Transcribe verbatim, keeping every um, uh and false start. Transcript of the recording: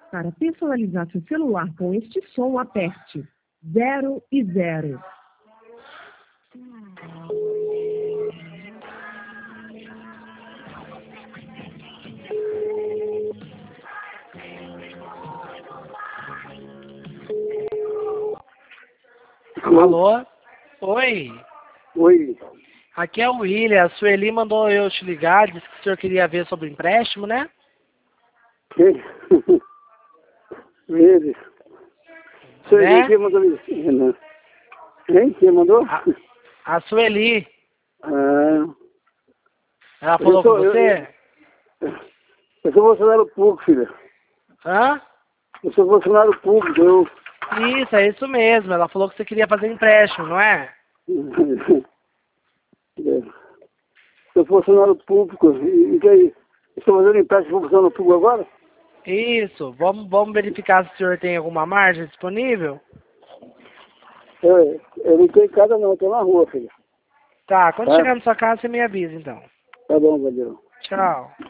Para personalizar seu celular com este som, aperte zero e zero. Alô? Oi. Oi. Aqui é o William. A Sueli mandou eu te ligar, disse que o senhor queria ver sobre o empréstimo, né? Quem? Ele. Sueli, Né? quem mandou isso? Quem? Quem mandou? A, a Sueli. Ah, Ela falou sou, com você? Eu, eu sou funcionário público, filha. Hã? Eu sou funcionário público, eu... Isso, é isso mesmo. Ela falou que você queria fazer empréstimo, não é? É. Sou funcionário público. E, e daí? Estou fazendo empréstimo para funcionário público agora? Isso. Vamos, vamos verificar se o senhor tem alguma margem disponível? É, eu não estou em casa não, estou na rua, filha. Tá, quando Tá? chegar na sua casa, você me avisa, então. Tá bom, valeu. Tchau.